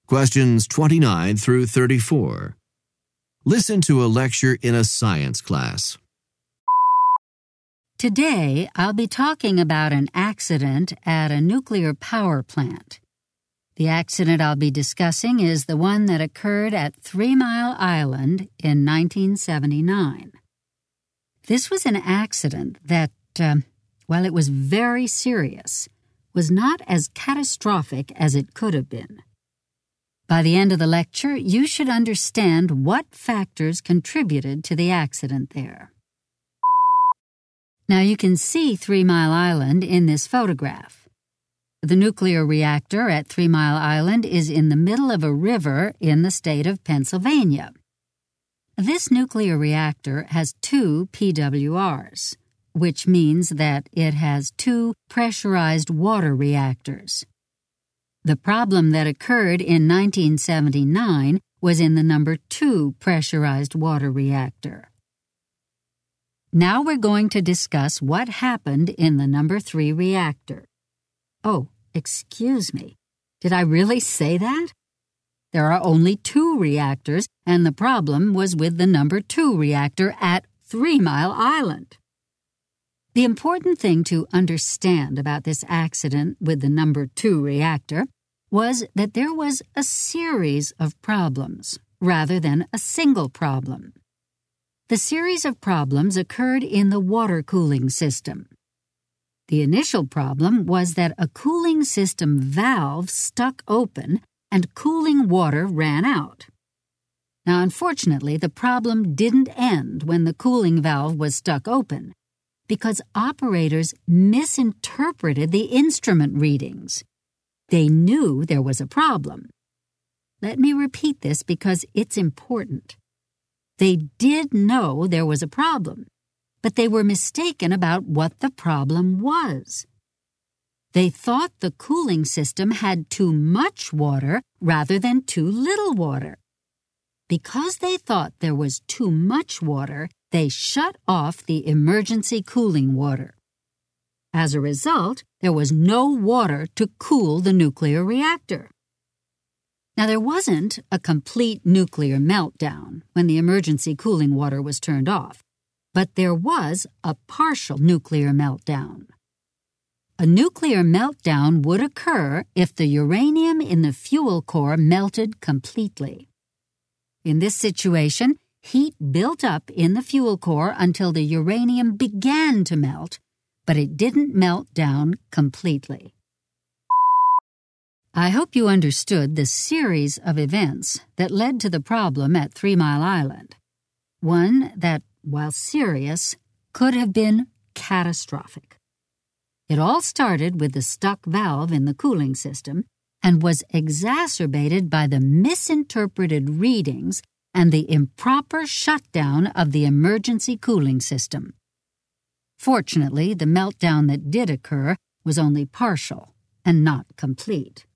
Questions 29 through 34. Listen to a lecture in a science class. Today, I'll be talking about an accident at a nuclear power plant. The accident I'll be discussing is the one that occurred at 3 Mile Island in 1979. This was an accident that, while it was very serious, was not as catastrophic as it could have been. By the end of the lecture, you should understand what factors contributed to the accident there. Now you can see 3 Mile Island in this photograph. The nuclear reactor at 3 Mile Island is in the middle of a river in the state of Pennsylvania. This nuclear reactor has 2 PWRs, which means that it has 2 pressurized water reactors. The problem that occurred in 1979 was in the number 2 pressurized water reactor. Now we're going to discuss what happened in the number 3 reactor. Oh, excuse me. Did I really say that? There are only 2 reactors, and the problem was with the number 2 reactor at 3 Mile Island. The important thing to understand about this accident with the number 2 reactor was that there was a series of problems rather than a single problem. The series of problems occurred in the water cooling system. The initial problem was that a cooling system valve stuck open and cooling water ran out. Now, unfortunately, the problem didn't end when the cooling valve was stuck open because operators misinterpreted the instrument readings. They knew there was a problem. Let me repeat this because it's important. They did know there was a problem, but they were mistaken about what the problem was. They thought the cooling system had too much water rather than too little water. Because they thought there was too much water, they shut off the emergency cooling water. As a result, there was no water to cool the nuclear reactor. Now, there wasn't a complete nuclear meltdown when the emergency cooling water was turned off, but there was a partial nuclear meltdown. A nuclear meltdown would occur if the uranium in the fuel core melted completely. In this situation, heat built up in the fuel core until the uranium began to melt, but it didn't melt down completely. I hope you understood the series of events that led to the problem at 3 Mile Island. One that, while serious, could have been catastrophic. It all started with the stuck valve in the cooling system and was exacerbated by the misinterpreted readings and the improper shutdown of the emergency cooling system. Fortunately, the meltdown that did occur was only partial and not complete.